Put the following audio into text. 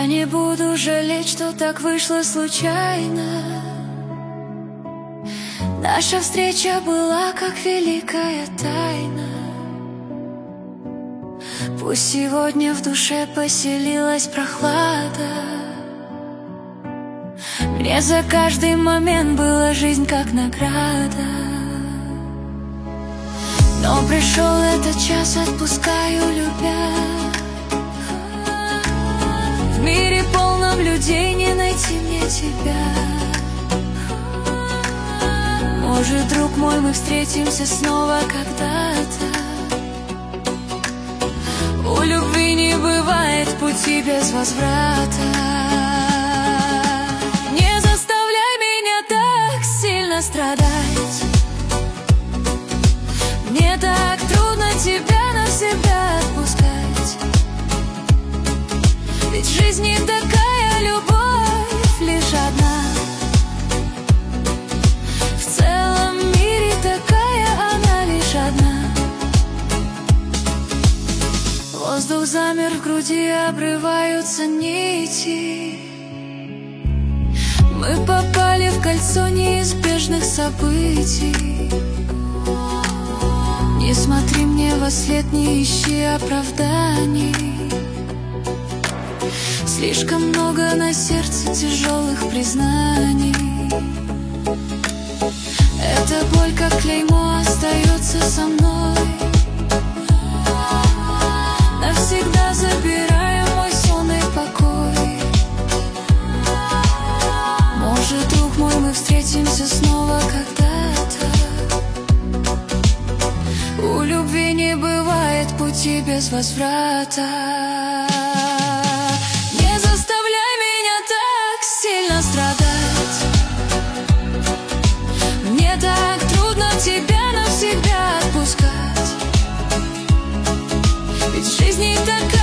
не буду жалеть, что так вышло случайно. Наша встреча была как великая тайна. Пусть сегодня в душе поселилась прохлада. Мне за каждый момент была жизнь как награда. Но пришел этот час, отпускаю, любя. В мире полном людей не найти мне тебя. Может, друг мой, мы встретимся снова когда-то. У любви не бывает пути без возврата. Не заставляй меня так сильно страдать. Мне так трудно тебя навсегда отпускать. Ведь в жизни такая любовь лишь одна. В целом мире такая она лишь одна. Воздух замер в груди, обрываются нити. Мы попали в кольцо неизбежных событий. Не смотри мне вослед, не ищи оправданий. Слишком много на сердце тяжелых признаний. Эта боль, как клеймо, остается со мной. Навсегда забираю мой сон и покой. Может, друг мой, мы встретимся снова когда-то. У любви не бывает пути без возврата. Не заставляй меня так сильно страдать. Мне так трудно тебя навсегда отпускать. Ведь в жизни такая